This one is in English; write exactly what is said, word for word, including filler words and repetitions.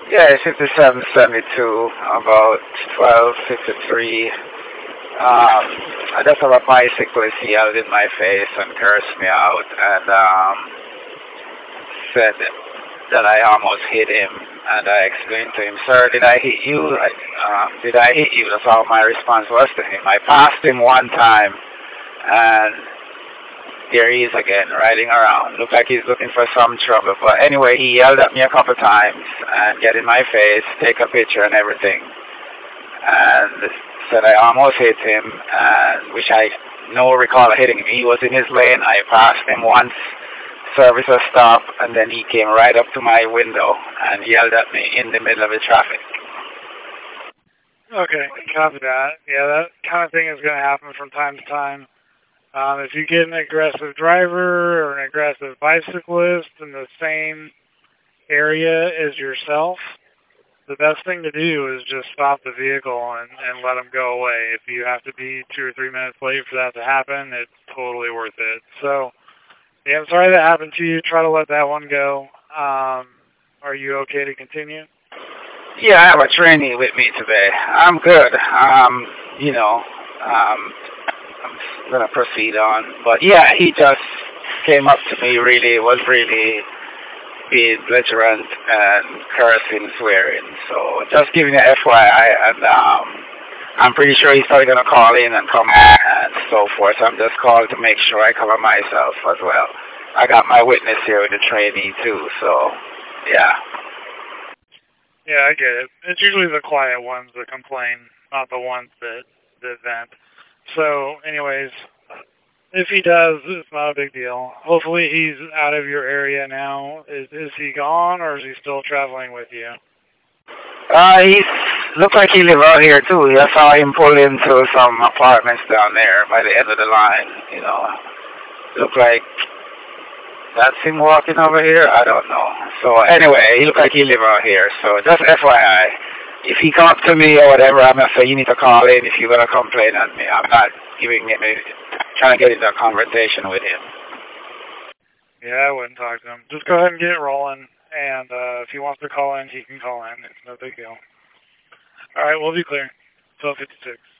Yeah, it's fifty-seven seventy-two, about twelve fifty-three. Um, I just have a bicyclist yelled in my face and cursed me out and um, said that I almost hit him. And I explained to him, sir, did I hit you? I, uh, did I hit you? That's all my response was to him. I passed him one time, and here he is again, riding around. Looked like he's looking for some trouble. But anyway, he yelled at me a couple times and get in my face, take a picture and everything. And said I almost hit him, and which I no recall hitting him. He was in his lane. I passed him once. Service was stopped, and then he came right up to my window and yelled at me in the middle of the traffic. Okay, copy that. Yeah, that kind of thing is going to happen from time to time. Um, if you get an aggressive driver or an aggressive bicyclist in the same area as yourself, the best thing to do is just stop the vehicle and, and let them go away. If you have to be two or three minutes late for that to happen, it's totally worth it. So, yeah, I'm sorry that happened to you. Try to let that one go. Um, are you okay to continue? Yeah, I have a trainee with me today. I'm good. Um, you know, um, I'm gonna proceed on. But yeah, he just came up to me. Really, was really being belligerent and cursing, swearing. So just giving an F Y I, and um, I'm pretty sure he's probably gonna call in and come and so forth. So I'm just calling to make sure I cover myself as well. I got my witness here with the trainee too. So yeah. Yeah, I get it. It's usually the quiet ones that complain, not the ones that, that vent. So, anyways, if he does, it's not a big deal. Hopefully he's out of your area now. Is is he gone, or is he still traveling with you? Uh, he looked like he live out here too. I saw him pull into some apartments down there by the end of the line. You know, look like that's him walking over here. I don't know. So anyway, he looked like he live out here. So just F Y I, if he come up to me or whatever, I'm gonna say you need to call in if you're gonna complain on me. I'm not giving him, a, trying to get into a conversation with him. Yeah, I wouldn't talk to him. Just go ahead and get it rolling. And uh, if he wants to call in, he can call in. It's no big deal. All right, we'll be clear. twelve fifty-six.